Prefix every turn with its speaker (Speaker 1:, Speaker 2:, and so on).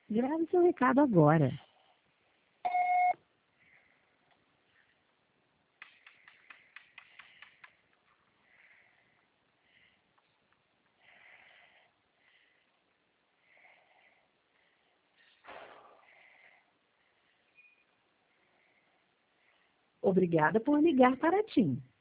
Speaker 1: Grave seu recado agora. Obrigada por ligar para a TIM.